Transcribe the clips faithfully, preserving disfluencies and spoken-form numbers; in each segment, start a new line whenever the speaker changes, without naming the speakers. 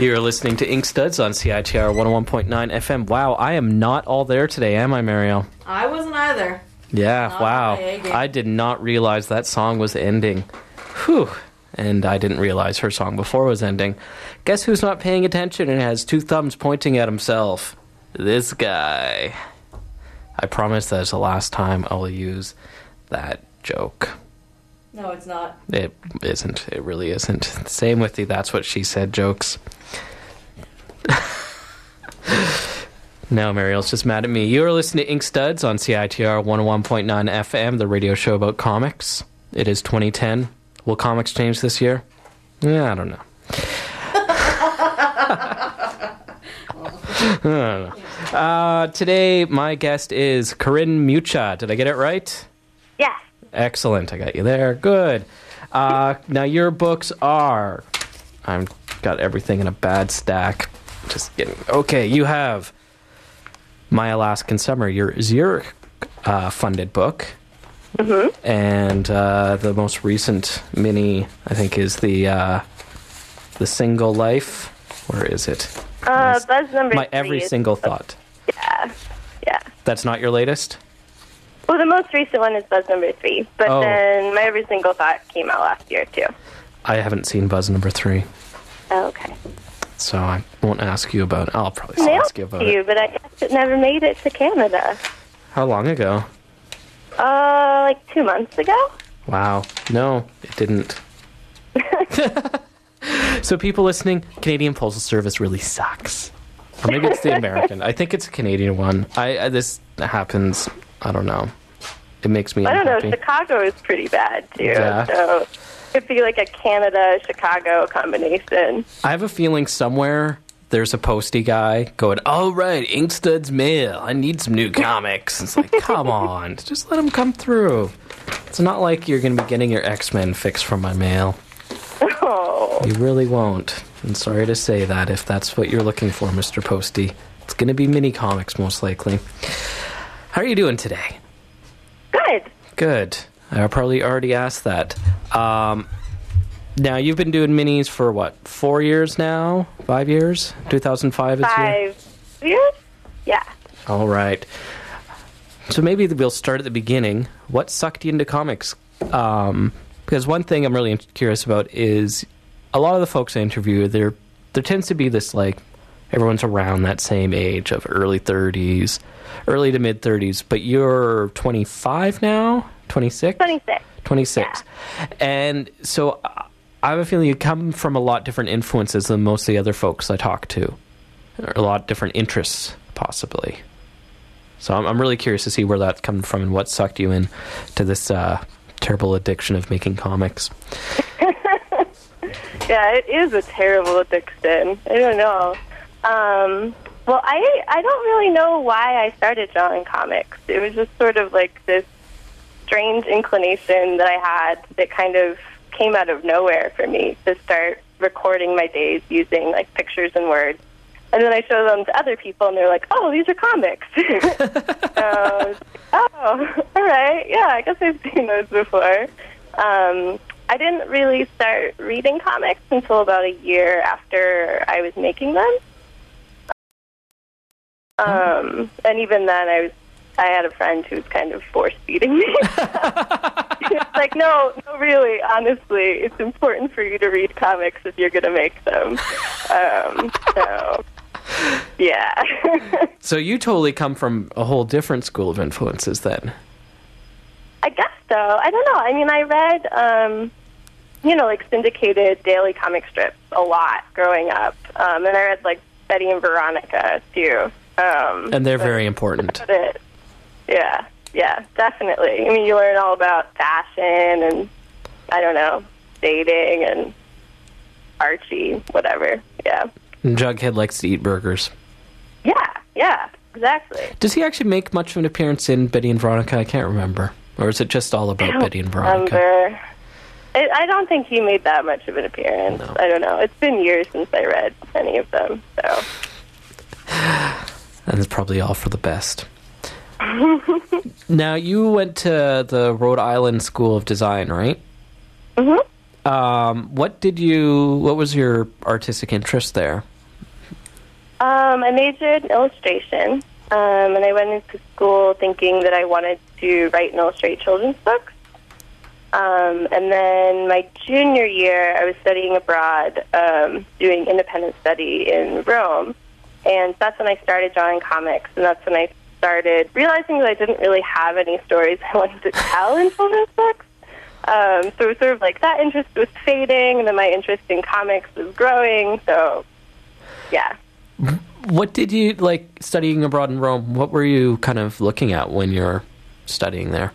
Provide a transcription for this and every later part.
You're listening to Ink Studs on C I T R one oh one point nine F M. Wow, I am not all there today, am I, Mariel?
I wasn't either.
Yeah,
Not
wow.
my A-game.
I did not realize that song was ending. Whew. And I didn't realize her song before was ending. Guess who's not paying attention and has two thumbs pointing at himself? This guy. I promise that is the last time I will use that joke.
No, it's not.
It isn't. It really isn't. Same with the That's What She Said jokes. No, Mariel's just mad at me. You are listening to Ink Studs on C I T R one oh one point nine F M, the radio show about comics. It is twenty ten. Will comics change this year? Yeah, I don't know. I don't know. Uh, today, my guest is Corinne Mucha. Did I get it right?
Yes.
Excellent. I got you there. Good. Uh, now, your books are... I've got everything in a bad stack. Just getting... Okay, you have My Alaskan Summer, your Zurich uh, funded book.
Mm-hmm.
And uh, the most recent mini, I think, is the uh, the Single Life. Where is it?
Uh, Buzz number
My
three
Every
is-
Single Thought.
Yeah. Yeah.
That's not your latest?
Well, the most recent one is Buzz number three, but
Oh.
then My Every Single Thought came out last year, too.
I haven't seen Buzz number three,
Oh, okay.
so I won't ask you about it. I'll probably
Mailed
ask you about
to you,
it.
but I guess it never made it to Canada.
How long ago?
Uh, like two months ago?
Wow. No, it didn't. So people listening, Canadian Postal Service really sucks. Or maybe it's the American. I think it's a Canadian one. I, I This happens, I don't know. It makes me
I don't know.
unhappy.
Chicago is pretty bad, too.
Yeah.
So it could be like a Canada-Chicago combination.
I have a feeling somewhere there's a postie guy going, all right, Inkstud's mail. I need some new comics. It's like, come on. Just let them come through. It's not like you're going to be getting your X-Men fix from my mail.
Oh.
You really won't. I'm sorry to say that if that's what you're looking for, Mister Postie. It's going to be mini comics, most likely. How are you doing today?
Good.
Good. I probably already asked that. Um, now, you've been doing minis for, what, four years now? Five years? two thousand five is here?
Five years? Yeah.
All right. So maybe we'll start at the beginning. What sucked you into comics? Um, because one thing I'm really curious about is a lot of the folks I interview, there there tends to be this, like, everyone's around that same age of early thirties, early to mid-thirties, but you're twenty-five now? twenty-six?
twenty-six.
twenty-six.
Yeah.
And so I have a feeling you come from a lot different influences than most of the other folks I talk to. Or a lot different interests, possibly. So I'm, I'm really curious to see where that's coming from and what sucked you in to this uh, terrible addiction of making comics.
Yeah, it is a terrible addiction. I don't know. Um, well, I I don't really know why I started drawing comics. It was just sort of like this strange inclination that I had that kind of came out of nowhere for me to start recording my days using, like, pictures and words. And then I show them to other people, and they're like, oh, these are comics. uh, oh, all right. Yeah, I guess I've seen those before. Um, I didn't really start reading comics until about a year after I was making them. Um, and even then, I was I had a friend who was kind of force-feeding me. It's like, no, no, really, honestly, it's important for you to read comics if you're going to make them. Um, so, yeah.
So you totally come from a whole different school of influences then.
I guess so. I don't know. I mean, I read, um, you know, like syndicated daily comic strips a lot growing up. Um, and I read, like, Betty and Veronica, too. Um,
And they're
but-
very important.
It. Yeah, yeah, definitely. I mean, you learn all about fashion and, I don't know, dating and Archie, whatever. Yeah.
And Jughead likes to eat burgers.
Yeah, yeah, exactly.
Does he actually make much of an appearance in Betty and Veronica? I can't remember. Or is it just all about Betty and Veronica?
Remember. I, I don't think he made that much of an appearance.
No.
I don't know. It's been years since I read any of them, so.
And it's probably all for the best. Now, you went to the Rhode Island School of Design, right?
Mm-hmm.
Um, what did you, what was your artistic interest there?
Um, I majored in illustration, um, and I went into school thinking that I wanted to write and illustrate children's books. Um, and then my junior year, I was studying abroad, um, doing independent study in Rome. And that's when I started drawing comics, and that's when I started realizing that I didn't really have any stories I wanted to tell in children's books. Um, so it was sort of like that interest was fading, and then my interest in comics was growing. So, yeah.
What did you, like, studying abroad in Rome, what were you kind of looking at when you were studying there?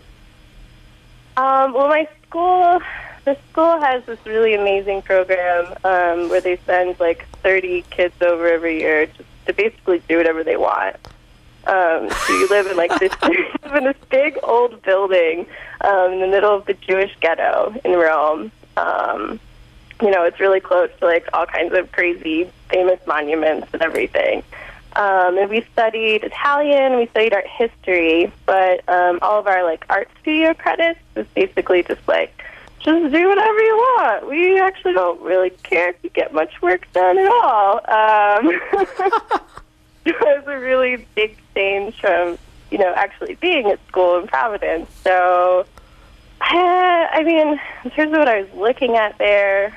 Um, well, my school, the school has this really amazing program um, where they send, like, thirty kids over every year just to basically do whatever they want. Um, so you live in, like, this, you live in this big old building um, in the middle of the Jewish ghetto in Rome. Um, you know, it's really close to, like, all kinds of crazy, famous monuments and everything. Um, and we studied Italian, we studied art history, but um, all of our, like, art studio credits was basically just, like, just do whatever you want. We actually don't really care if you get much work done at all. Um, it was a really big change from, you know, actually being at school in Providence. So, uh, I mean, in terms of what I was looking at there,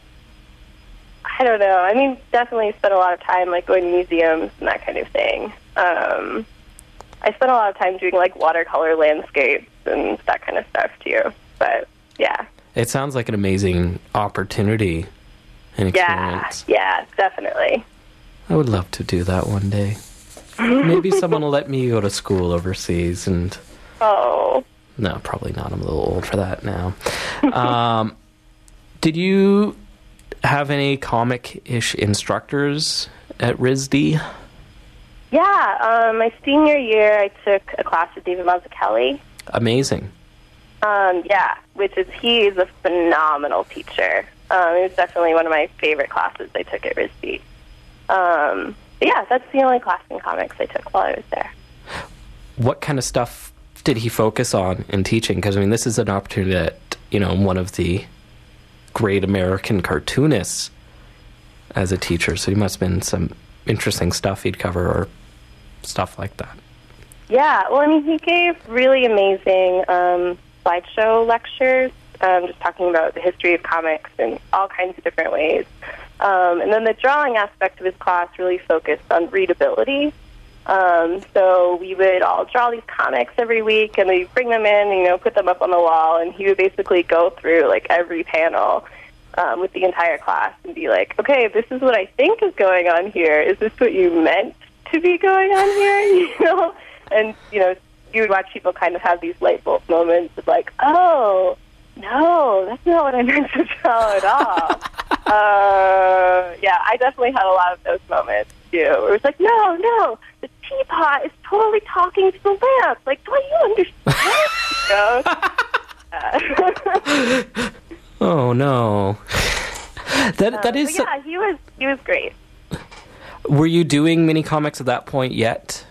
I don't know. I mean, definitely spent a lot of time, like, going to museums and that kind of thing. Um, I spent a lot of time doing, like, watercolor landscapes and that kind of stuff, too. But, yeah.
It sounds like an amazing opportunity and experience.
Yeah, yeah, definitely.
I would love to do that one day. Maybe someone will let me go to school overseas and...
Oh.
No, probably not. I'm a little old for that now. um, did you have any comic-ish instructors at R I S D?
Yeah, um, my senior year, I took a class with David Mazzucchelli.
Amazing.
Um, yeah, which is, he is a phenomenal teacher. Um, it was definitely one of my favorite classes I took at R I S D. Um, but yeah, that's the only class in comics I took while I was there.
What kind of stuff did he focus on in teaching? Because, I mean, this is an opportunity that, you know, one of the great American cartoonists as a teacher, so he must have been some interesting stuff he'd cover or stuff like that. Yeah,
well, I mean, he gave really amazing um, slideshow lectures, um, just talking about the history of comics in all kinds of different ways. Um, and then the drawing aspect of his class really focused on readability. Um, so we would all draw these comics every week, and we'd bring them in, you know, put them up on the wall, and he would basically go through, like, every panel um, with the entire class and be like, okay, this is what I think is going on here. Is this what you meant to be going on here? You know? And, you know, you would watch people kind of have these light bulb moments of like, oh, no, that's not what I meant to draw at all. uh, yeah, I definitely had a lot of those moments, too, where it was like, no, no, the teapot is totally talking to the lamp. Like, don't you understand? You know? uh,
oh, no. That That
um,
is...
Yeah, he was, he was great.
Were you doing mini comics at that point yet?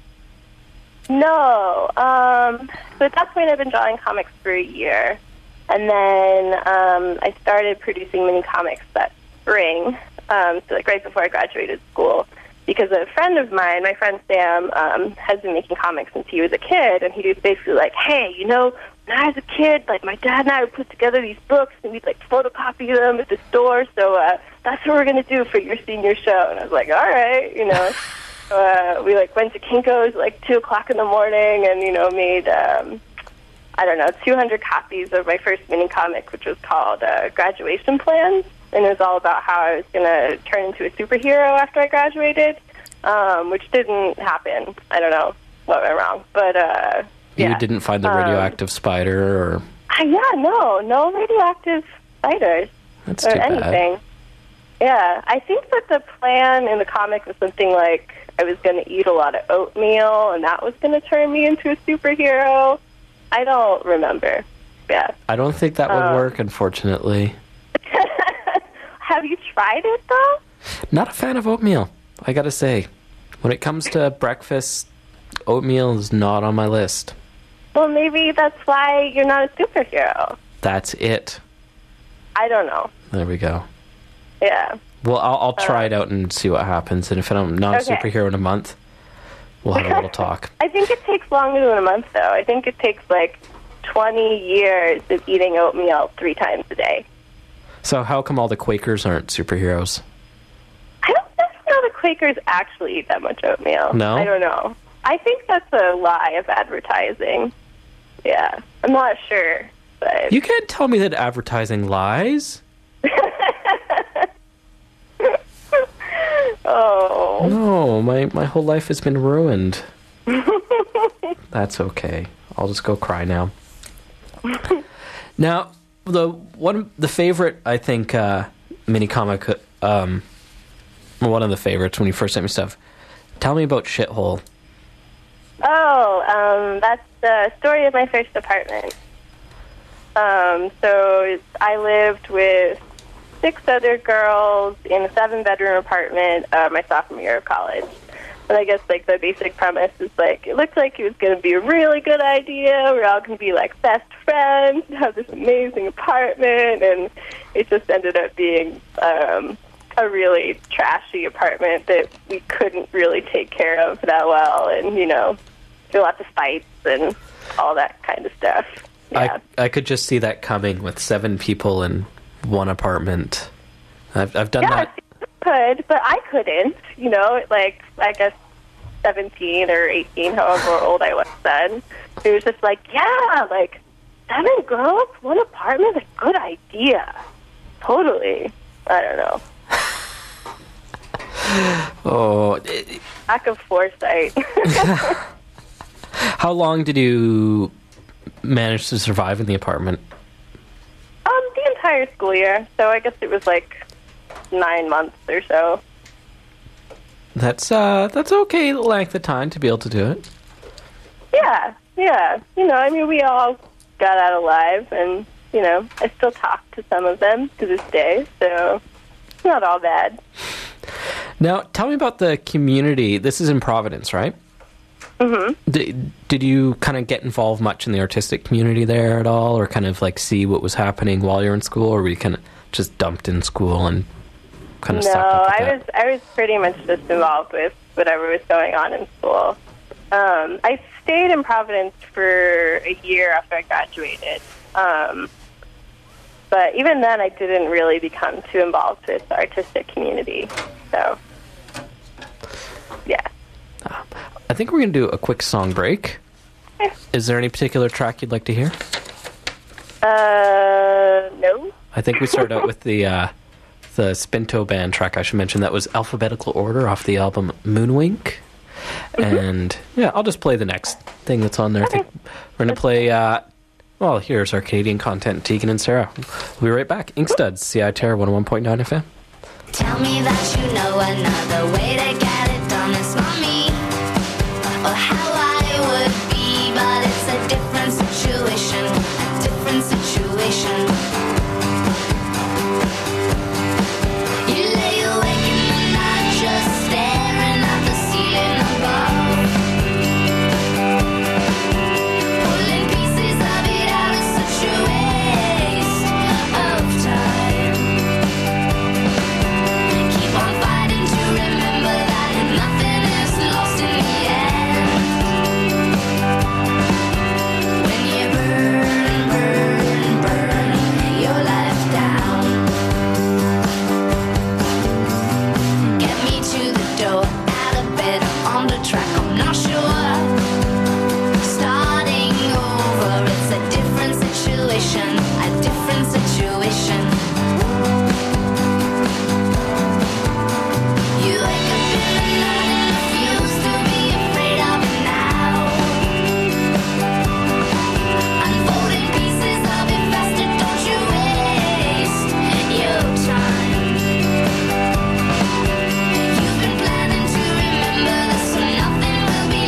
No. Um, so at that point, I've been drawing comics for a year. And then um, I started producing mini comics that spring, um, so like right before I graduated school, because a friend of mine, my friend Sam, um, has been making comics since he was a kid, and he was basically like, hey, you know, when I was a kid, like my dad and I would put together these books, and we'd like photocopy them at the store, so uh, that's what we're going to do for your senior show. And I was like, all right, you know. uh, we like went to Kinko's like two o'clock in the morning, and, you know, made... Um, I don't know, two hundred copies of my first mini comic, which was called uh, Graduation Plans, and it was all about how I was going to turn into a superhero after I graduated, um, which didn't happen. I don't know what went wrong, but uh, yeah.
You didn't find the radioactive um, spider, or?
Uh, yeah, no, no radioactive spiders
That's
or
too
anything.
Bad.
Yeah, I think that the plan in the comic was something like I was going to eat a lot of oatmeal, and that was going to turn me into a superhero. I don't remember. Yeah.
I don't think that would
um,
work, unfortunately.
Have you tried it, though?
Not a fan of oatmeal, I gotta say. When it comes to breakfast, oatmeal is not on my list.
Well, maybe that's why you're not a superhero.
That's it.
I don't know.
There we go.
Yeah.
Well, I'll, I'll try it out and see what happens. And if I'm not
Okay.
a superhero in a month, we'll have a little talk.
I think it takes longer than a month, though. I think it takes like twenty years of eating oatmeal three times a day.
So how come all the Quakers aren't superheroes?
I don't know the Quakers actually eat that much oatmeal.
No?
I don't know. I think that's a lie of advertising. Yeah, I'm not sure, but
You can't tell me that advertising lies.
oh,
No, my, my whole life has been ruined. That's okay. I'll just go cry now. Now, the one, the favorite, I think, uh, mini comic, um, one of the favorites when you first sent me stuff. Tell me about Shithole.
oh, um, that's the story of my first apartment. Um, so I lived with six other girls in a seven-bedroom apartment uh, my sophomore year of college. And I guess, like, the basic premise is, like, it looked like it was going to be a really good idea. We're all going to be, like, best friends and have this amazing apartment. And it just ended up being um, a really trashy apartment that we couldn't really take care of that well. And, you know, there were lots of fights and all that kind of stuff. Yeah.
I I could just see that coming with seven people in one apartment. I've I've done
Yeah,
that.
I could, but I couldn't. You know, like, I guess seventeen or eighteen, however old I was then. It was just like, yeah, like, seven girls, one apartment, a good idea. Totally. I don't know.
Oh, it-
Lack of foresight.
how long did you manage to survive in the apartment?
um, the entire school year. So I guess it was like nine months or so.
That's uh that's okay length of time to be able to do it.
Yeah, yeah. You know, I mean, we all got out alive, and, you know, I still talk to some of them to this day, so it's not all bad.
Now, tell me about the community. This is in Providence, right?
Mm-hmm.
Did, did you kind of get involved much in the artistic community there at all, or kind of like see what was happening while you were in school, or were you kind of just dumped in school and kind of
No,
sucked up with
I
that?
was I was pretty much just involved with whatever was going on in school. Um, I stayed in Providence for a year after I graduated. Um, but even then, I didn't really become too involved with the artistic community. So, yeah.
I think we're going to do a quick song break.
Okay.
Is there any particular track you'd like to hear?
Uh, no.
I think we started out with the uh, the Spinto Band track. I should mention that was Alphabetical Order off the album Moonwink. And yeah, I'll just play the next thing that's on there. I think we're going to play, uh, well, here's our Canadian content, Tegan and Sarah. We'll be right back. Inkstuds, C I Terror one oh one point nine F M.
Tell me that you know another way to get it done. It's not me or how I would be, but it's a different situation, a different situation. You lay awake in the night just staring at the ceiling above, pulling pieces of it out is such a waste of time. Keep on fighting to remember that nothing is lost in the end. When you burn, burn, burn your life down, get me to the door, out of bed, on the track, I'm not sure. Starting over, it's a different situation, a different situation. You wake up in the night and refuse to be afraid of it now. Unfolding pieces of it faster, don't you waste your time. You've been planning to remember this, so nothing will be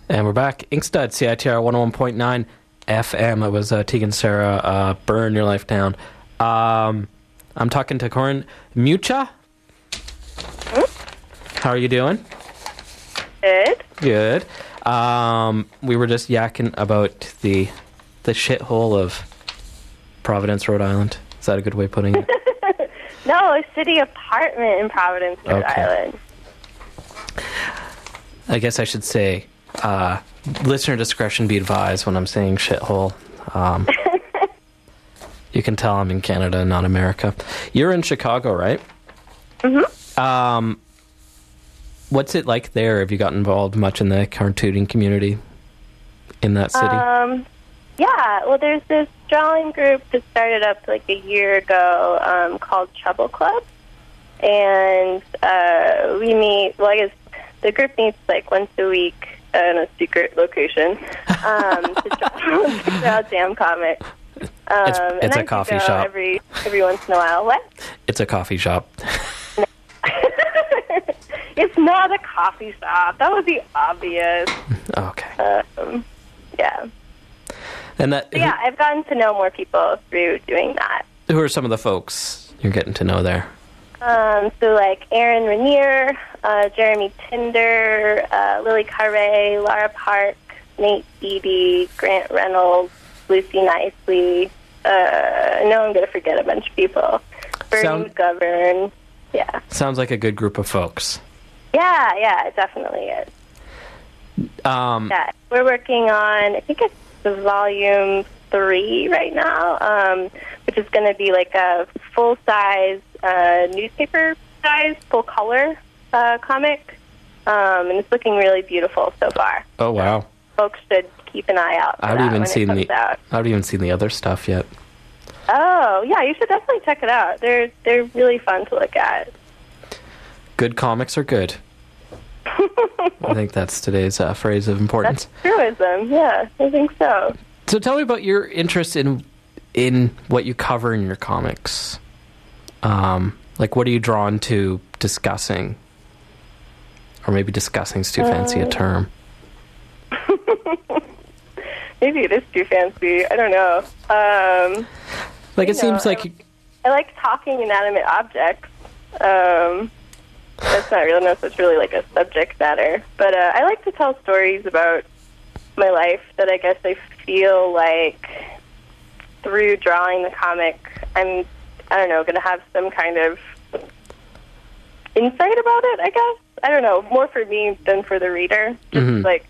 And we're back. Inkstuds, C I T R one oh one point nine F M. It was uh, Tegan Sarah, uh, Burn Your Life Down. Um, I'm talking to Corin Mucha. How are you doing?
Good.
Good. Um, we were just yakking about the the shithole of Providence, Rhode Island. Is that a good way of putting it?
No, a city apartment in Providence, Rhode
Okay.
Island.
I guess I should say uh, listener discretion be advised when I'm saying shithole. Um, you can tell I'm in Canada, not America. You're in Chicago, right?
Mm-hmm.
Um, what's it like there? Have you got involved much in the cartooning community in that city?
Um, yeah, well, there's this drawing group that started up like a year ago um, called Trouble Club. And uh, we meet, well, I guess the group meets like once a week in a secret location um, to draw, to draw jam comics. Um,
It's-
and
it's a
I
coffee
go
shop.
Every, every once in a while. What?
It's a coffee shop.
It's not a coffee shop. That would be obvious.
Okay.
Um, yeah.
And that,
But yeah, I've gotten to know more people through doing that.
who, who are some of the folks you're getting to know there?
Um, so like Aaron Rainier, uh, Jeremy Tinder, uh, Lily Carre, Laura Park, Nate Beatty, Grant Reynolds, Lucy Nicely. Uh, I know I'm going to forget a bunch of people. Bernie
Sound-
McGovern. Yeah.
Sounds like a good group of folks.
Yeah, yeah, it definitely is.
Um,
Yeah, we're working on, I think it's the volume three right now, um, which is going to be like a full-size, uh, newspaper-size, full-color uh, comic. Um, and it's looking really beautiful so far.
oh, wow.
Folks should keep an eye out for
I haven't
that
even
when
seen
it comes
the
out.
I haven't even seen the other stuff yet.
Oh, yeah, you should definitely check it out. They're they're really fun to look at.
Good comics are good. I think that's today's uh, phrase of importance.
That's truism, yeah, I think so.
So tell me about your interest in in what you cover in your comics. Um, like, what are you drawn to discussing? Or maybe discussing's too fancy a
Uh,
term.
Maybe it is too fancy. I don't know. Um,
Like, it
you know,
seems like...
I- I like talking inanimate objects. Um, that's not really, no, so it's really like a subject matter. But uh, I like to tell stories about my life that I guess I feel like through drawing the comic, I'm, I don't know, going to have some kind of insight about it, I guess. I don't know, more for me than for the reader. Just
Mhm.
like,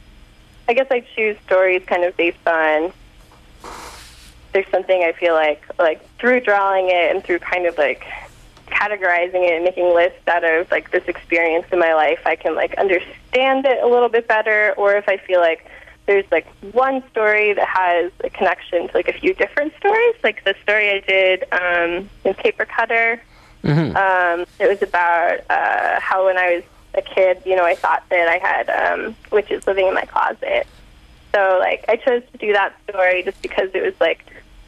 I guess I choose stories kind of based on there's something I feel like, like through drawing it and through kind of like categorizing it and making lists out of like this experience in my life, I can like understand it a little bit better. Or if I feel like there's like one story that has a connection to like a few different stories, like the story I did um, in Paper Cutter.
Mhm.
Um, it was about uh, how when I was a kid, you know, I thought that I had um, witches living in my closet. So, like, I chose to do that story just because it was, like,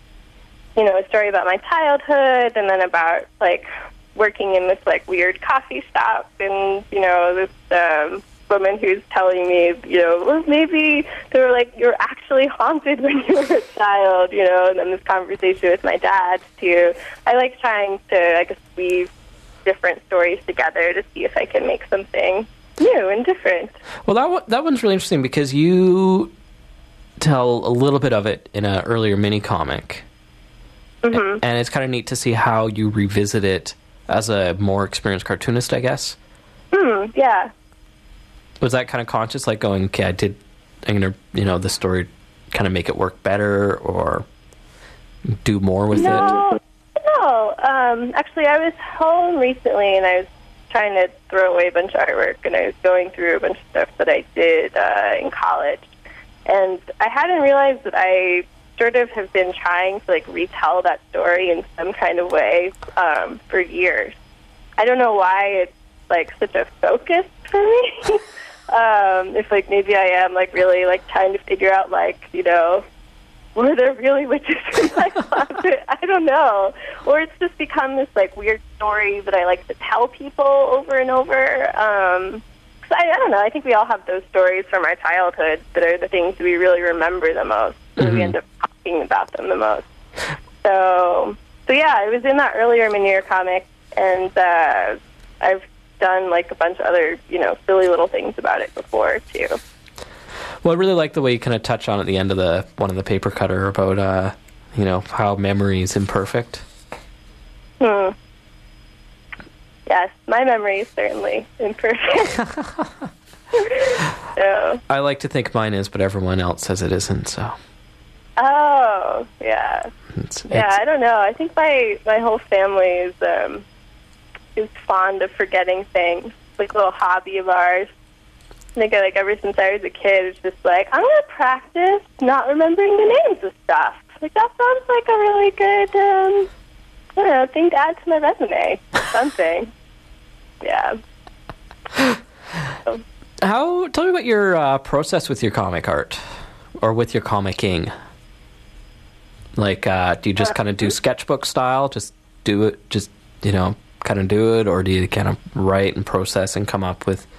you know, a story about my childhood and then about, like, working in this, like, weird coffee shop and, you know, this um, woman who's telling me, you know, well, maybe they were, like, you're actually haunted when you were a child, you know, and then this conversation with my dad, too. I like trying to, I guess, weave different stories together to see if I can make something new and different.
Well, that one, that one's really interesting because you tell a little bit of it in an earlier mini comic,
Mm-hmm.
and it's kind of neat to see how you revisit it as a more experienced cartoonist, I guess.
Hmm, yeah.
Was that kind of conscious, like going, okay, I did, I'm gonna, you know, the story kind of make it work better or do more with it?
No, no. Um, actually, I was home recently, and I was trying to throw away a bunch of artwork, and I was going through a bunch of stuff that I did uh, in college. And I hadn't realized that I sort of have been trying to, like, retell that story in some kind of way um, for years. I don't know why it's, like, such a focus for me. um, if, like, maybe I am, like, really, like, trying to figure out, like, you know, were there really witches in my closet? I don't know. Or it's just become this, like, weird story that I like to tell people over and over. Um, I, I don't know. I think we all have those stories from our childhood that are the things we really remember the most, and
Mm-hmm.
we end up talking about them the most. So, so yeah, I was in that earlier Minier comic, and uh, I've done like a bunch of other, you know, silly little things about it before too.
Well, I really like the way you kind of touch on at the end of the one of the paper cutter about, uh, you know, how memory is imperfect.
Hmm. Yes, my memory is certainly imperfect. So.
I like to think mine is, but everyone else says it isn't. So.
Oh, yeah.
It's,
Yeah,
it's,
I don't know. I think my, my whole family is um, is fond of forgetting things. It's like a little hobby of ours. I think like ever since I was a kid, it's just like, I'm going to practice not remembering the names of stuff. Like, that sounds like a really good, um, I don't know, thing to add to my resume. Something. Yeah. So.
How? Tell me about your uh, process with your comic art, or with your comicking. Like, uh, do you just kind of do sketchbook style? Just do it, just, you know, kind of do it? Or do you kind of write and process and come up with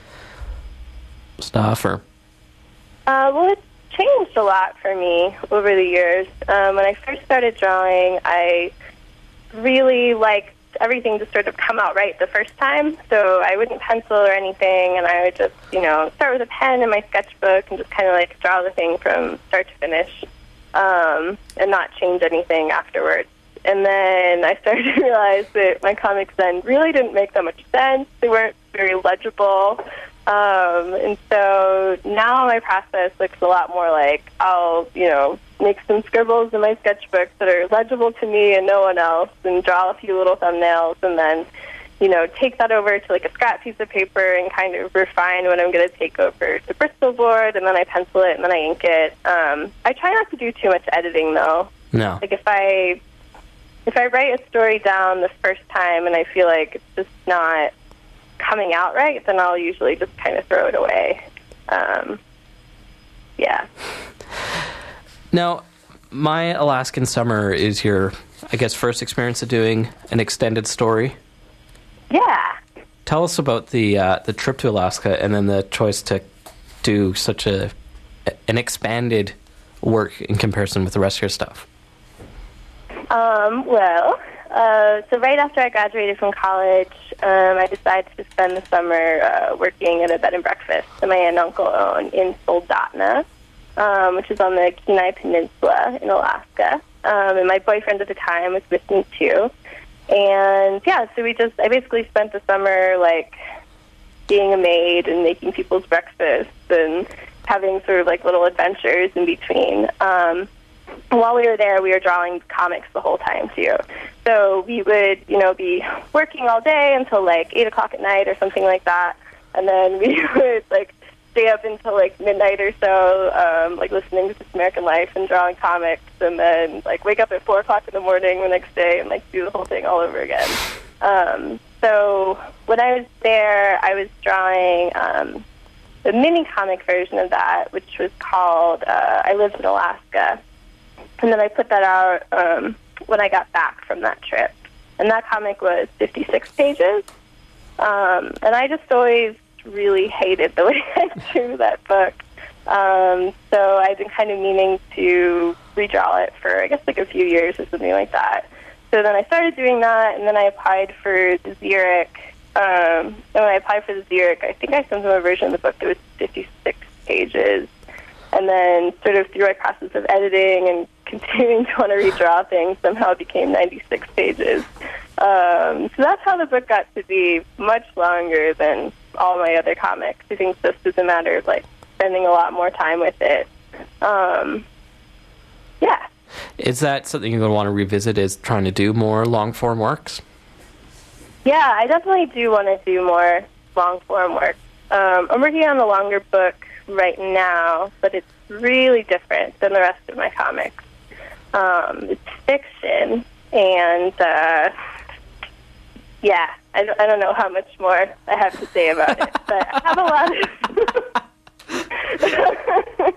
stuff? Or
Uh, well, it's changed a lot for me over the years. Um, when I first started drawing, I really liked everything to sort of come out right the first time. So I wouldn't pencil or anything, and I would just, you know, start with a pen in my sketchbook and just kind of like draw the thing from start to finish. Um, and not change anything afterwards. And then I started to realize that my comics then really didn't make that much sense. They weren't very legible. Um, and so now my process looks a lot more like I'll, you know, make some scribbles in my sketchbook that are legible to me and no one else, and draw a few little thumbnails, and then, you know, take that over to like a scrap piece of paper and kind of refine what I'm going to take over to Bristol board, and then I pencil it and then I ink it. Um, I try not to do too much editing though.
no?
Like if I if I write a story down the first time and I feel like it's just not coming out right, then I'll usually just kind of throw it away. Um, yeah.
Now, My Alaskan Summer is your, I guess, first experience of doing an extended story.
Yeah.
Tell us about the uh, the trip to Alaska and then the choice to do such a an expanded work in comparison with the rest of your stuff.
Um, well, uh, so right after I graduated from college, um, I decided to spend the summer uh, working at a bed and breakfast that my aunt and uncle own in Soldotna, um, which is on the Kenai Peninsula in Alaska. Um, and my boyfriend at the time was with me too. And yeah, so we just, I basically spent the summer like being a maid and making people's breakfasts and having sort of like little adventures in between. Um, while we were there, we were drawing comics the whole time too. So we would, you know, be working all day until like eight o'clock at night or something like that. And then we would like stay up until like midnight or so, um, like listening to This American Life and drawing comics, and then like wake up at four o'clock in the morning the next day and like do the whole thing all over again. Um, so when I was there, I was drawing um, the mini comic version of that, which was called uh, I Lived in Alaska. And then I put that out um, when I got back from that trip. And that comic was fifty-six pages. Um, and I just always really hated the way I drew that book. Um, so I've been kind of meaning to redraw it for, I guess, like a few years or something like that. So then I started doing that, and then I applied for the Xeric. Um, and when I applied for the Xeric, I think I sent them a version of the book that was fifty-six pages. And then sort of through my process of editing and continuing to want to redraw things, somehow it became ninety-six pages. Um, so that's how the book got to be much longer than all my other comics. I think just as a matter of, like, spending a lot more time with it. Um, yeah.
Is that something you're going to want to revisit, is trying to do more long-form works?
Yeah, I definitely do want to do more long-form work. Um, I'm working on a longer book right now, but it's really different than the rest of my comics. Um, it's fiction, and uh, yeah, I don't, I don't know how much more I have to say about it, but I have a lot of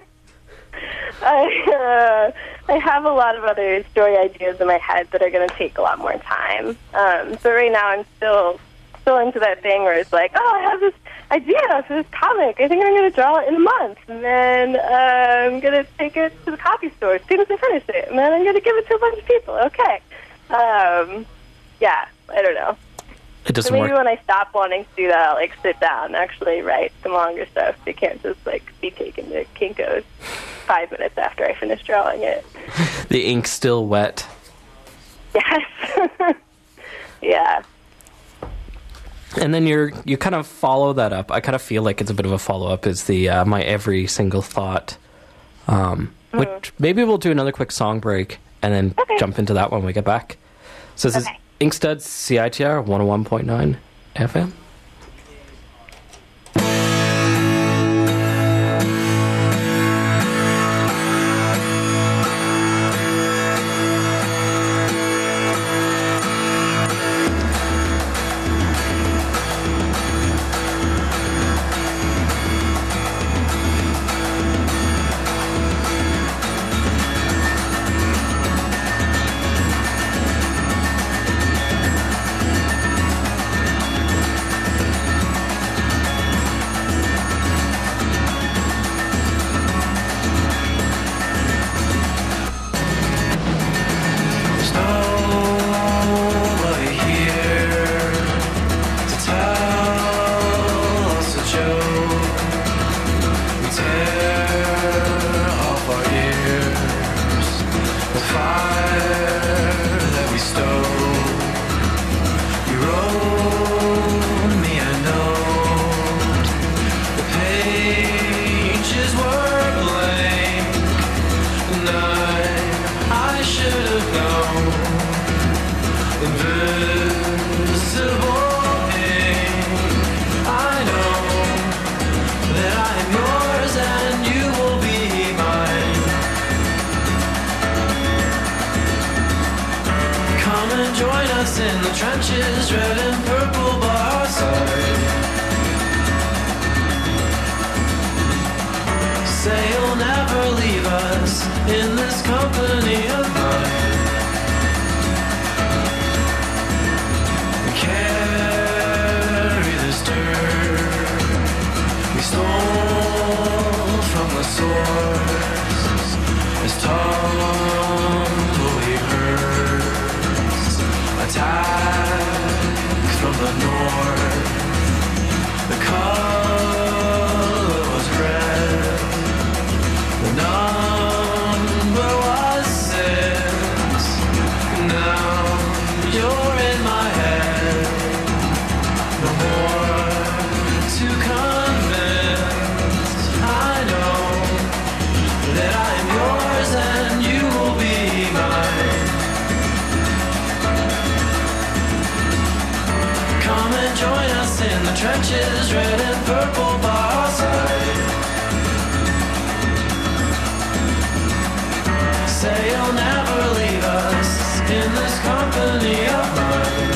I, uh, I have a lot of other story ideas in my head that are going to take a lot more time. Um, so right now I'm still still into that thing where it's like, oh, I have this idea for this comic. I think I'm going to draw it in a month, and then uh, I'm going to take it to the copy store as soon as I finish it, and then I'm going to give it to a bunch of people. Okay. Um, yeah, I don't know.
It doesn't
so maybe
work.
when I stop wanting to do that, I'll, like, sit down and actually write some longer stuff. They can't just, like, be taken to Kinko's five minutes after I finish drawing it.
The ink's still wet.
Yes. Yeah.
And then you're you kind of follow that up. I kind of feel like it's a bit of a follow up. Is the uh, my every single thought, um, mm. which maybe we'll do another quick song break and then
okay.
jump into that when we get back. So this
okay.
is Inkstuds C I T R one oh one point nine F M.
Trenches, red and purple by our side. Say you'll never leave us in this company of mine. We carry this dirt we stole from the source. This tumbleweed hurts. Attack from the north. The color was red. The number was six. Now you're in my head. No more to convince. I know that I am yours and you will be mine. Come and join us in the trenches, red and purple by our side. Say you'll never leave us in this company of mine.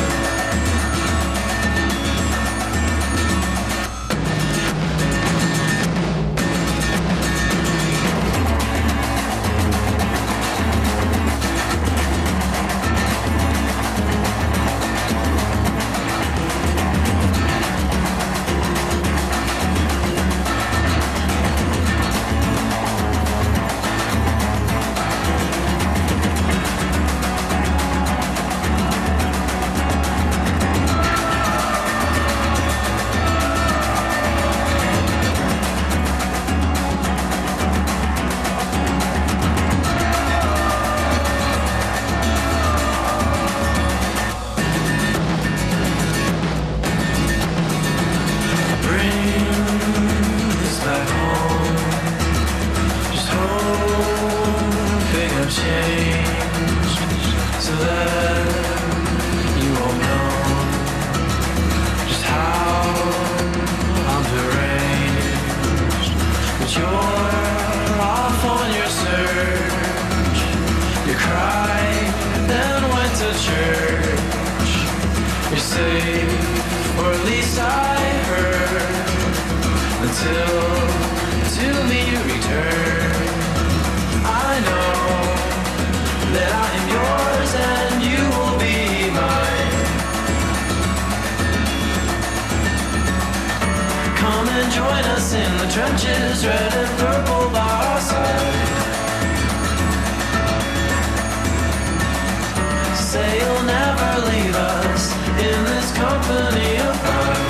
trenches, red and purple by our side. Say you'll never leave us in this company of fun.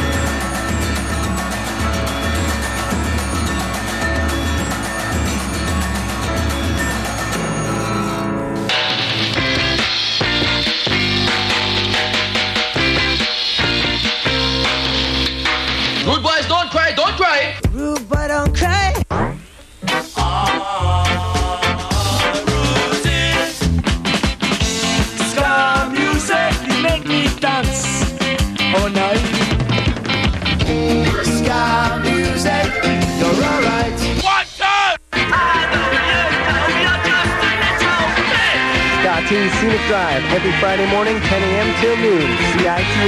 Rude boys, don't cry, don't cry.
Rude boy, don't cry.
Ska music, you make me dance all night.
Ska music, you're alright.
One, two.
Ska Teen Scenic Drive every Friday morning, ten a.m. till noon. C I T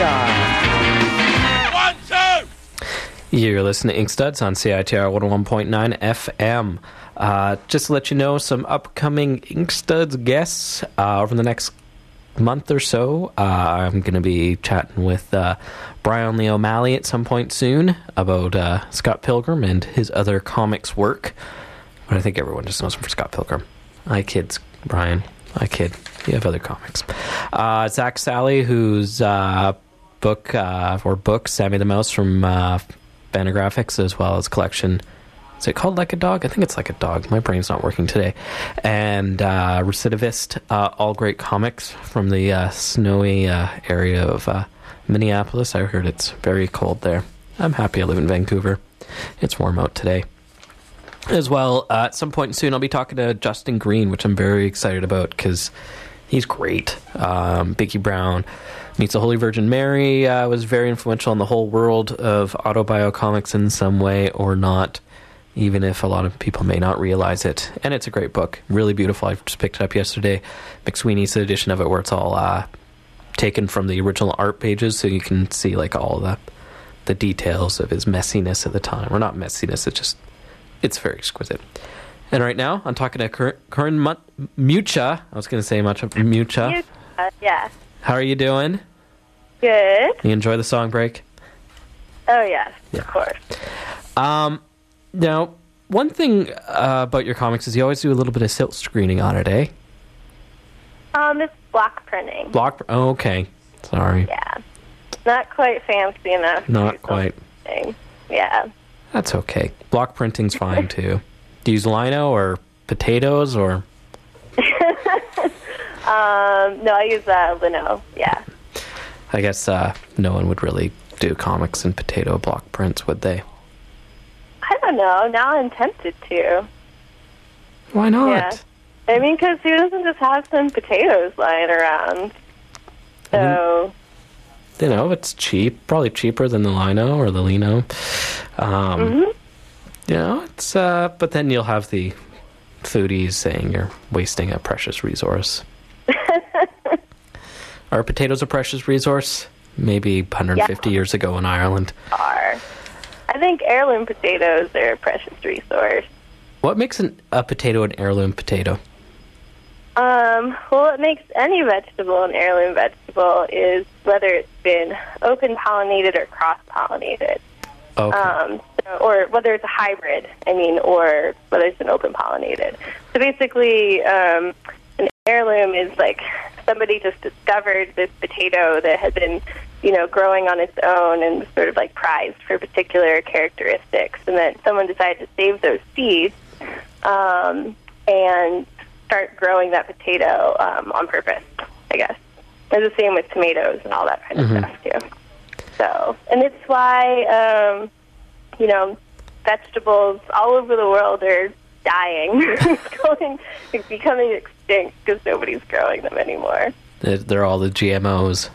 R.
One, two.
You're listening to Ink Studs on C I T R one oh one point nine F M. Uh, just to let you know, some upcoming Ink Studs guests uh, over the next month or so. Uh, I'm going to be chatting with uh, Brian Lee O'Malley at some point soon about uh, Scott Pilgrim and his other comics work. But I think everyone just knows him for Scott Pilgrim. I kid, Brian. I kid. You have other comics. Uh, Zach Sally, whose uh, book uh, or book Sammy the Mouse from uh, Fantagraphics, as well as collection. Is it called Like a Dog? I think it's Like a Dog. My brain's not working today. And uh, Recidivist, uh, all great comics from the uh, snowy uh, area of uh, Minneapolis. I heard it's very cold there. I'm happy I live in Vancouver. It's warm out today. As well, uh, at some point soon, I'll be talking to Justin Green, which I'm very excited about because he's great. Um, Bicky Brown Meets the Holy Virgin Mary uh, was very influential in the whole world of autobio comics in some way or not, even if a lot of people may not realize it. And it's a great book. Really beautiful. I just picked it up yesterday. McSweeney's edition of it where it's all uh, taken from the original art pages, so you can see like all the the details of his messiness at the time. Or not messiness, it's just, it's very exquisite. And right now, I'm talking to Cor- Corinne Mut- Mucha. I was going to say much Mucha.
Uh, yeah.
How are you doing?
Good.
You enjoy the song break?
Oh, yes,
Yeah.
of course.
Um, now, one thing uh, about your comics is you always do a little bit of silk screening on it, eh?
Um, it's block printing.
Block. Oh, okay. Sorry.
Yeah. Not quite fancy enough. to
Not
do
quite.
something. Yeah.
That's okay. Block printing's fine too. Do you use lino or potatoes or?
Um, no, I use uh, lino. Yeah.
I guess uh, no one would really do comics in potato block prints, would they?
I don't know. Now I'm tempted to.
Why not?
Yeah. I mean, because who doesn't just have some potatoes lying around? So.
You know, it's cheap. Probably cheaper than the lino or the lino. Um,
Mm-hmm.
You know, it's. Uh, but then you'll have the foodies saying you're wasting a precious resource. Are potatoes a precious resource? Maybe one hundred fifty
Yeah.
years ago in Ireland.
Are. I think heirloom potatoes are a precious resource.
What makes an, a potato an heirloom potato?
Um, well, what makes any vegetable an heirloom vegetable is whether it's been open-pollinated or cross-pollinated.
Okay.
Um, so, or whether it's a hybrid, I mean, or whether it's an open-pollinated. So basically, um, an heirloom is like somebody just discovered this potato that had been, you know, growing on its own and was sort of like prized for particular characteristics, and then someone decided to save those seeds um, and start growing that potato um, on purpose, I guess. It's the same with tomatoes and all that kind of
Mhm.
stuff, too. So, and it's why, um, you know, vegetables all over the world are dying, going, becoming extinct because nobody's growing them anymore.
They're, they're all the G M Os.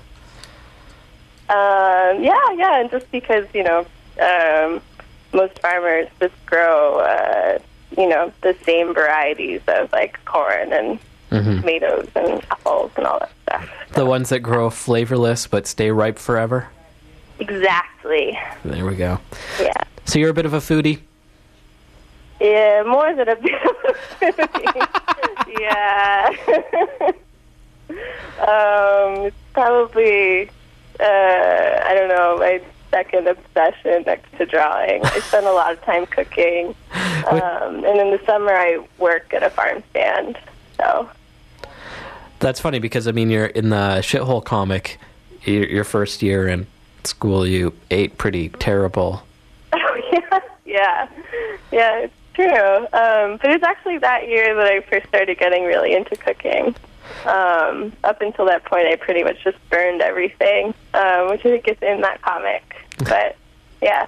Um, yeah, yeah, and just because, you know, um, most farmers just grow, uh, you know, the same varieties of, like, corn and
Mhm.
tomatoes and apples and all that stuff.
The ones that grow flavorless but stay ripe forever?
Exactly.
There we go.
Yeah.
So you're a bit of a foodie?
Yeah, more than a bit of a foodie. Yeah. um, it's probably, uh, I don't know, I, second obsession next to drawing. I spend a lot of time cooking. Um, and in the summer, I work at a farm stand. So
That's funny because, I mean, you're in the Shithole comic, your, your first year in school, you ate pretty terrible.
Oh, yeah. Yeah. Yeah, it's true. Um, but it's actually that year that I first started getting really into cooking. Um, up until that point, I pretty much just burned everything, um, which I think is in that comic. But, yeah.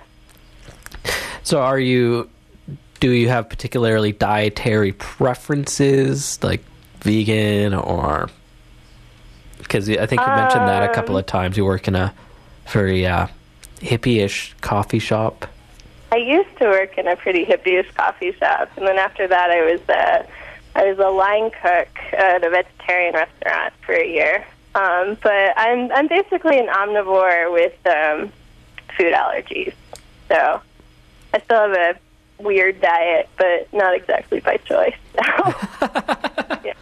So are you, do you have particularly dietary preferences, like vegan or, because I think you mentioned um, that a couple of times. You work in a very uh, hippie-ish coffee shop.
I used to work in a pretty hippie-ish coffee shop, and then after that I was uh, I was a line cook at a vegetarian restaurant for a year. Um, but I'm I'm basically an omnivore with um, food allergies, so I still have a weird diet, but not exactly by choice. So. Yeah.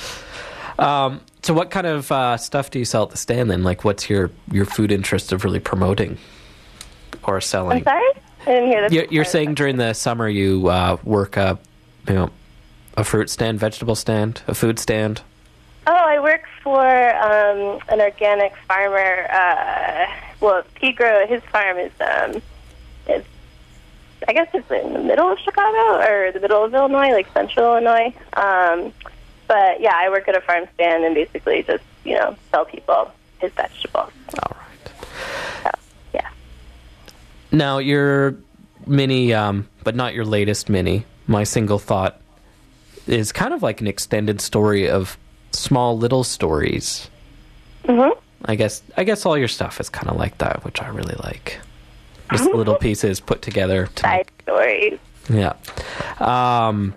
Um, so what kind of uh, stuff do you sell at the stand then? Like, what's your, your food interest of really promoting or selling?
I'm sorry? I didn't hear that.
You're, you're saying during the summer you uh, work a, you know, a fruit stand, vegetable stand, a food stand?
Oh, I work for um, an organic farmer. Uh, well, he grow, his farm is, um, is, I guess it's in the middle of Chicago or the middle of Illinois, like central Illinois. Um, but yeah, I work at a farm stand and basically just, you know, sell people his vegetables.
All right.
So, yeah.
Now, your mini, um, but not your latest mini, My Single Thought, is kind of like an extended story of small little stories.
Mm-hmm.
I guess I guess all your stuff is kind of like that, which I really like. Just mm-hmm. little pieces put together. To
Side
make,
stories.
Yeah. Um,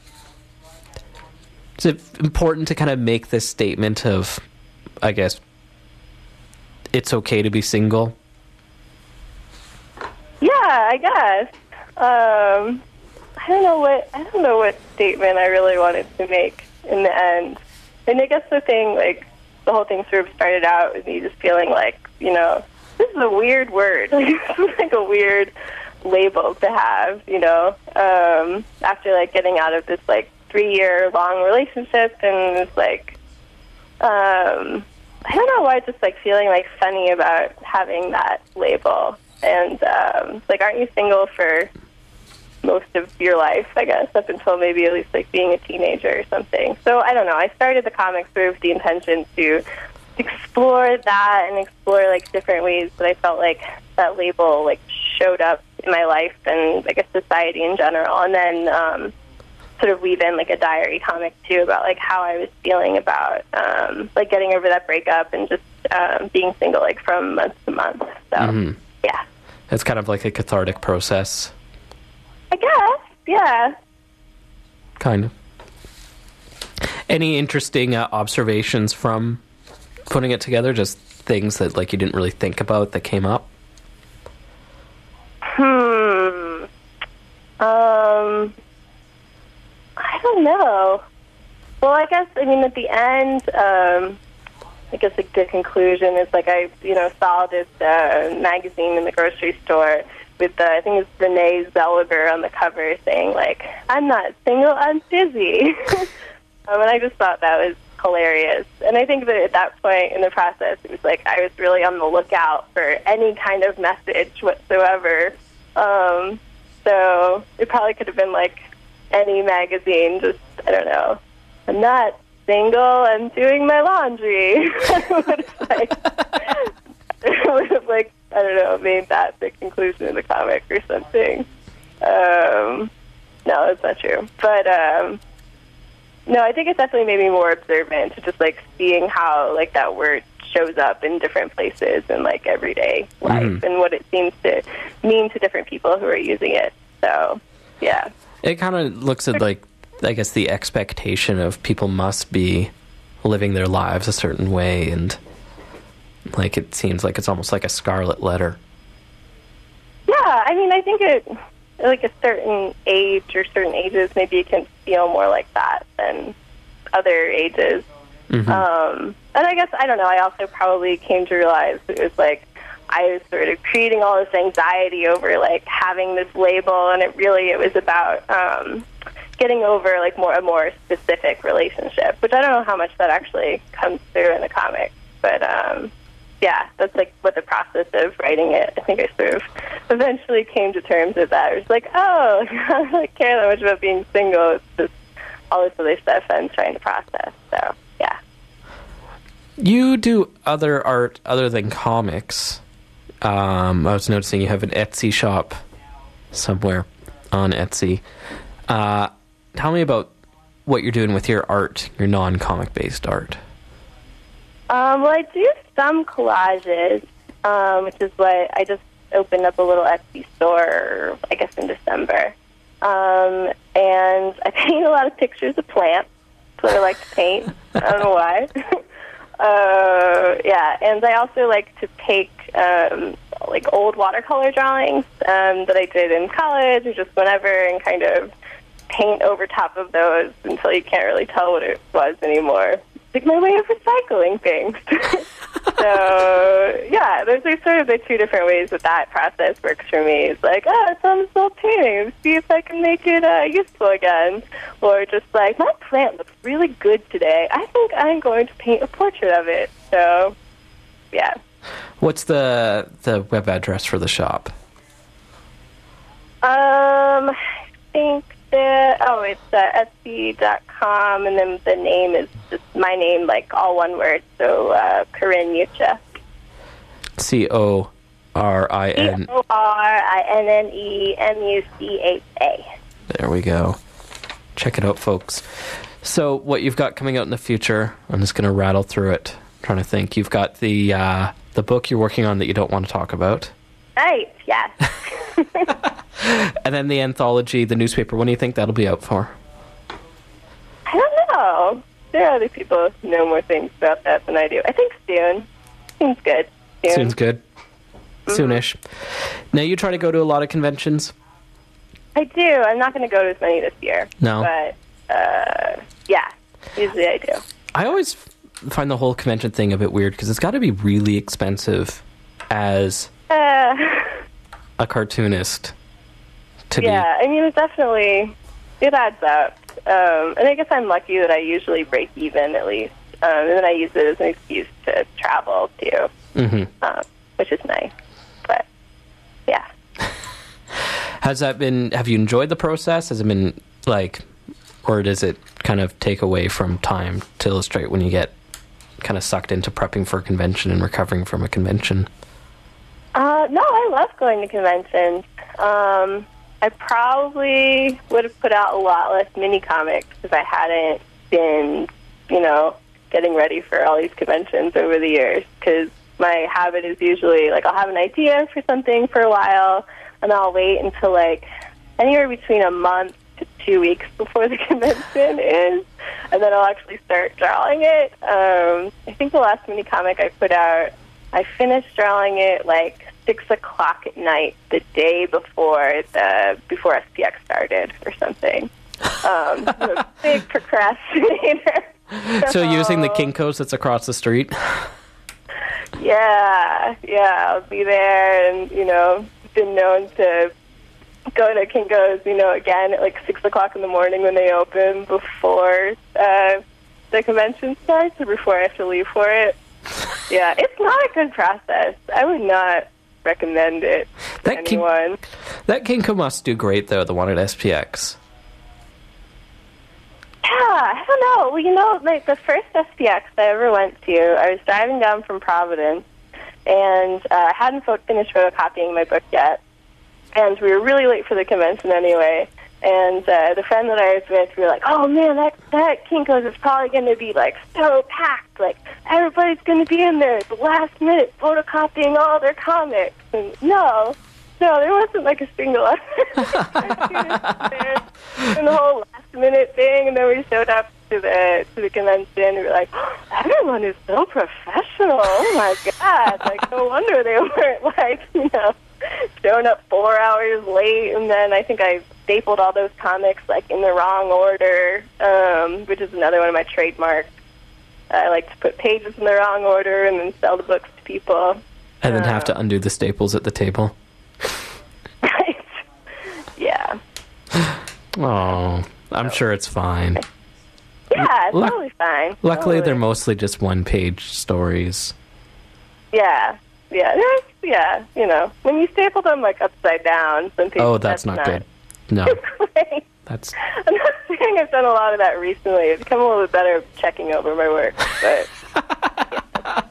is it important to kind of make this statement of, I guess, it's okay to be single?
Yeah, I guess. Um, I don't know what I don't know what statement I really wanted to make in the end. And I guess the thing, like, the whole thing sort of started out with me just feeling like, you know, this is a weird word. Like, this is like a weird label to have, you know, um, after, like, getting out of this, like, three-year-long relationship, and it's like, um, I don't know why, just, like, feeling, like, funny about having that label. And, um, like, aren't you single for most of your life, I guess, up until maybe at least, like, being a teenager or something. So, I don't know. I started the comic sort of with the intention to explore that and explore, like, different ways that I felt like that label, like, showed up in my life and, I guess, society in general. And then um, sort of weave in, like, a diary comic, too, about, like, how I was feeling about, um, like, getting over that breakup and just um, being single, like, from month to month. So,
mm-hmm.
yeah.
It's kind of like a cathartic process.
I guess, yeah.
Kind of. Any interesting uh, observations from putting it together? Just things that, like, you didn't really think about that came up?
Hmm. Um. I don't know. Well, I guess, I mean, at the end, um, I guess, like, the conclusion is, like, I, you know, saw this uh, magazine in the grocery store with, the, I think it's Renee Zellweger on the cover saying, like, I'm not single, I'm busy. um, and I just thought that was hilarious. And I think that at that point in the process, it was like I was really on the lookout for any kind of message whatsoever. Um, so it probably could have been, like, any magazine, just, I don't know, I'm not single, I'm doing my laundry. It would have, like, it would have, like, I don't know, made that the conclusion of the comic or something. Um, no, that's not true. But, um, no, I think it definitely made me more observant to just, like, seeing how, like, that word shows up in different places in, like, everyday life mm. and what it seems to mean to different people who are using it. So, yeah.
It kind of looks at, like, I guess the expectation of people must be living their lives a certain way, and, like, it seems like it's almost like a scarlet letter.
Yeah, I mean, I think it, like, a certain age or certain ages, maybe it can feel more like that than other ages. Mm-hmm. Um, and I guess, I don't know, I also probably came to realize it was like, I was sort of creating all this anxiety over like having this label, and it really it was about um, getting over like more a more specific relationship, which I don't know how much that actually comes through in the comic, but um, yeah, that's like what the process of writing it. I think I sort of eventually came to terms with that. It was like, oh, I don't really care that much about being single. It's just all this other stuff I'm trying to process. So yeah.
You do other art other than comics. Um, I was noticing you have an Etsy shop somewhere on Etsy. Uh, tell me about what you're doing with your art, your non-comic based art.
Um, well, I do some collages, um, which is what I just opened up a little Etsy store, I guess, in December. Um, and I paint a lot of pictures of plants. That's what I like to paint. I don't know why. uh, yeah, and I also like to take um, like old watercolor drawings um, that I did in college or just whenever, and kind of paint over top of those until you can't really tell what it was anymore. It's like my way of recycling things. So, yeah, those are sort of the two different ways that that process works for me. It's like, oh, it's on this old painting. See if I can make it uh, useful again. Or just like, my plant looks really good today. I think I'm going to paint a portrait of it. So, yeah.
What's the the web address for the shop?
Um, I think that, oh, it's uh, Etsy dot com, and then the name is just my name, like all one word, so uh, Corinne Mucha.
C O R I N.
C O R I N N E M U C H A.
There we go. Check it out, folks. So what you've got coming out in the future, I'm just going to rattle through it, I'm trying to think. You've got the uh, the book you're working on that you don't want to talk about.
Right, yes.
And then the anthology, the newspaper. When do you think that'll be out for?
I don't know. There are other people who know more things about that than I do. I think soon. Seems good. Soon.
Soon's good.
Mm-hmm.
Soonish. Now, you try to go to a lot of conventions?
I do. I'm not going to go to as many this year.
No.
But, uh, yeah, usually I do.
I always find the whole convention thing a bit weird because it's got to be really expensive as
Uh,
a cartoonist to
yeah,
be.
I mean, it definitely, it adds up. Um, and I guess I'm lucky that I usually break even, at least. Um, and then I use it as an excuse to travel, too,
Mm-hmm.
um, which is nice. But, yeah.
Has that been, have you enjoyed the process? Has it been, like, or does it kind of take away from time to illustrate when you get kind of sucked into prepping for a convention and recovering from a convention?
Uh, no, I love going to conventions. Um, I probably would have put out a lot less mini comics if I hadn't been, you know, getting ready for all these conventions over the years. Because my habit is usually, like, I'll have an idea for something for a while, and I'll wait until, like, anywhere between a month to two weeks before the convention is, and then I'll actually start drawing it. Um, I think the last mini comic I put out, I finished drawing it like six o'clock at night the day before the before S P X started or something. Um, I'm a big procrastinator.
So using the Kinko's that's across the street?
Yeah, yeah, I'll be there, and you know, been known to go to Kinko's, you know, again at like six o'clock in the morning when they open before uh, the convention starts, or before I have to leave for it. Yeah, it's not a good process. I would not recommend it to
That Kin-
anyone.
That Kinko must do great, though, the one at S P X.
Yeah, I don't know. Well, you know, like the first S P X I ever went to, I was driving down from Providence, and uh, I hadn't fo- finished photocopying my book yet, and we were really late for the convention anyway. And uh, the friend that I was with, we were like, oh, man, that, that Kinko's is probably going to be, like, so packed. Like, everybody's going to be in there at the last minute photocopying all their comics. And no, no, there wasn't, like, a single other and the whole last-minute thing. And then we showed up to the to the convention, and we were like, oh, everyone is so professional. Oh, my God. Like, no wonder they weren't, like, you know, showing up four hours late. And then I think I stapled all those comics like in the wrong order, um, which is another one of my trademarks. I like to put pages in the wrong order and then sell the books to people.
And then have
Um,
to undo the staples at the table.
Right. Yeah.
Oh, I'm sure it's fine.
Yeah, it's
Luck-
totally fine.
Luckily,
Totally.
they're mostly just one-page stories.
Yeah. Yeah. There's- Yeah. You know, when you staple them like upside down, some people.
Oh, that's, not, good. No,
great.
that's
I'm not saying I've done a lot of that recently. I've become a little bit better at checking over my work, but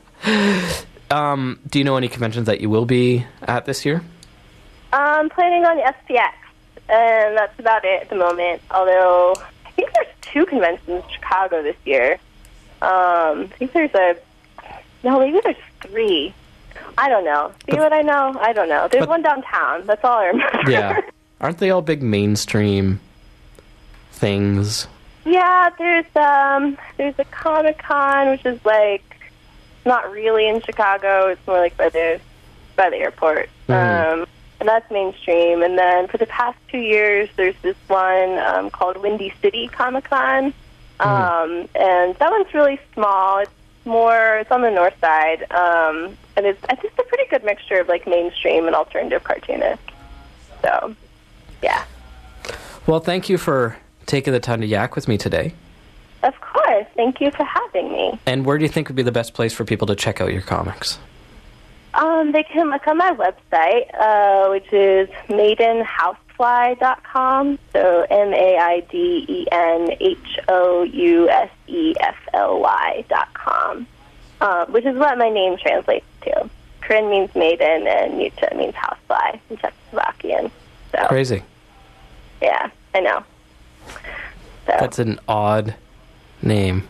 um. Do you know any conventions that you will be at this year?
I'm planning on the S P X, and that's about it at the moment. Although I think there's two conventions in Chicago this year. Um, I think there's a no, maybe there's three. I don't know. See
But-
what I know? I don't know. There's
but-
one downtown. That's all I remember.
Yeah. Aren't they all big mainstream things?
Yeah, there's um there's a Comic Con, which is like not really in Chicago. It's more like by the by the airport,
Mhm.
um, and that's mainstream. And then for the past two years, there's this one um, called Windy City Comic Con, um, and that one's really small. It's more it's on the north side, um, and it's I think it's a pretty good mixture of like mainstream and alternative cartoonists. So, yeah.
Well, thank you for taking the time to yak with me today.
Of course. Thank you for having me.
And where do you think would be the best place for people to check out your comics?
Um, they can look on my website, uh, which is maiden housefly dot com. So M A I D E N H O U S E F L Y dot com, uh, which is what my name translates to. Corinne means maiden, and Nietzsche means housefly in Czechoslovakian. So,
Crazy.
yeah, I know. So,
That's an odd name.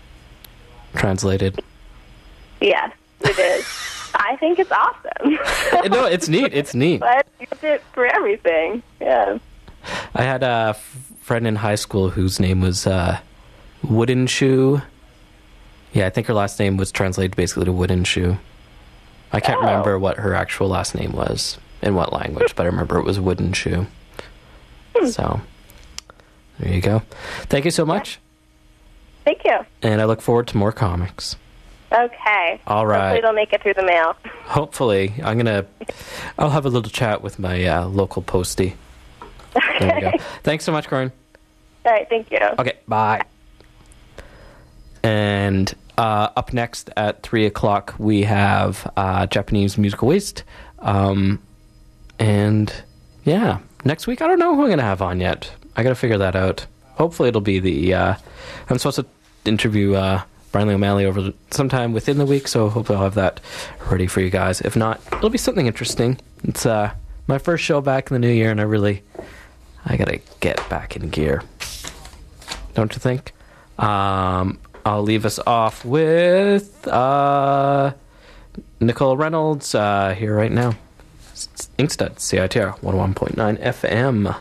Translated.
yes, it is. I think it's awesome.
No, it's neat. It's neat.
But use it for everything. Yeah.
I had a f- friend in high school whose name was uh, Wooden Shoe. Yeah, I think her last name was translated basically to Wooden Shoe. I can't
Oh.
remember what her actual last name was in what language, but I remember it was Wooden Shoe. So, there you go. Thank you so much,
Thank you.
and I look forward to more comics.
Okay.
All right.
Hopefully it'll make it through the mail.
Hopefully, I'm gonna. I'll have a little chat with my uh, local postie. There you go. Thanks so much, Corinne.
All right. Thank you.
Okay, bye. And uh, up next at three o'clock, we have uh, Japanese Musical Waste. Um, and yeah, next week, I don't know who I'm going to have on yet. I got to figure that out. Hopefully, it'll be the. Uh, I'm supposed to interview uh, Brian Lee O'Malley over the, sometime within the week, so hopefully, I'll have that ready for you guys. If not, it'll be something interesting. It's uh, my first show back in the new year, and I really. I got to get back in gear. Don't you think? Um, I'll leave us off with uh, Nicole Reynolds uh, here right now. It's Inkstuds, C I T R one oh one point nine F M.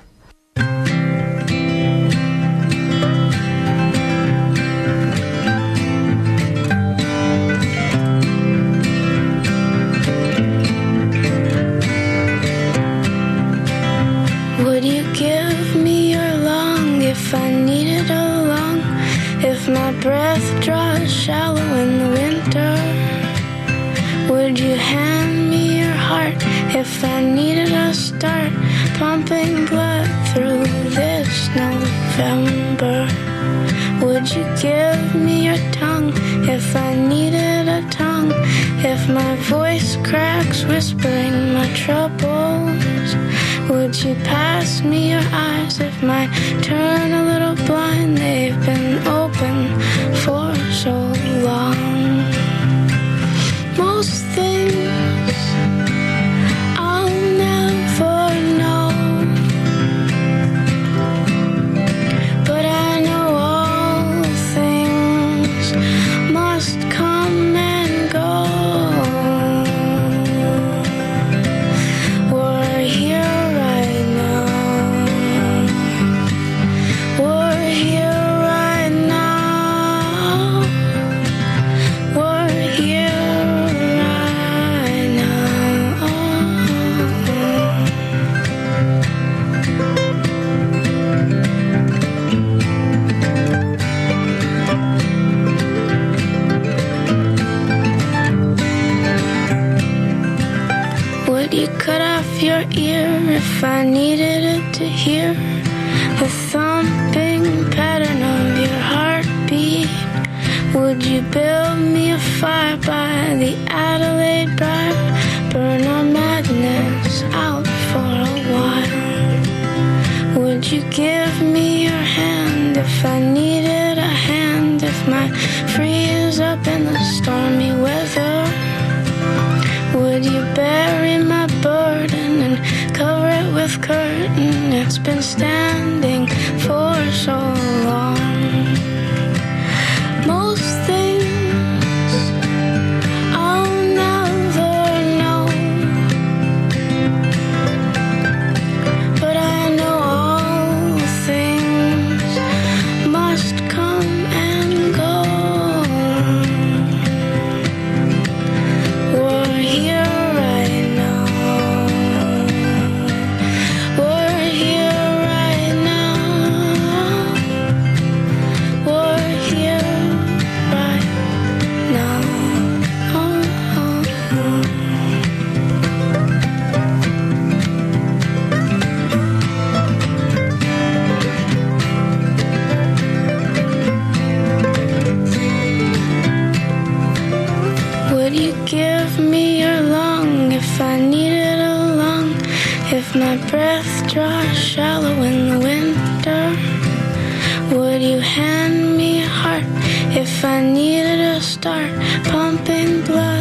Would you give me your lung if I needed a lung? If my breath draws shallow in the winter? Would you hand me your heart if I needed a start pumping blood through this November? Would you give me your tongue if I needed a tongue? If my voice cracks whispering my troubles? Would you pass me your eyes if mine turn a little blind? They've been open for so long. Most things I'll never know, but I know all things must come and go. We're here right now. We're here if I needed it to hear the thumping pattern of your heartbeat? Would you build me a fire by the Adelaide Briar? Burn our madness out for a while. Would you give me your hand if I needed a hand? If my freeze up in the stormy weather, would you bury my burden and cover it with curtain? It's been standing for so long. Most things I'll never know, but I know all things must come and go. We're here right now. We're here right now. We're here right now. Oh, oh, oh. Would you give me your lung if I needed a lung? If my breath draws shallow in the winter, would you hand me a heart if I needed a start pumping blood?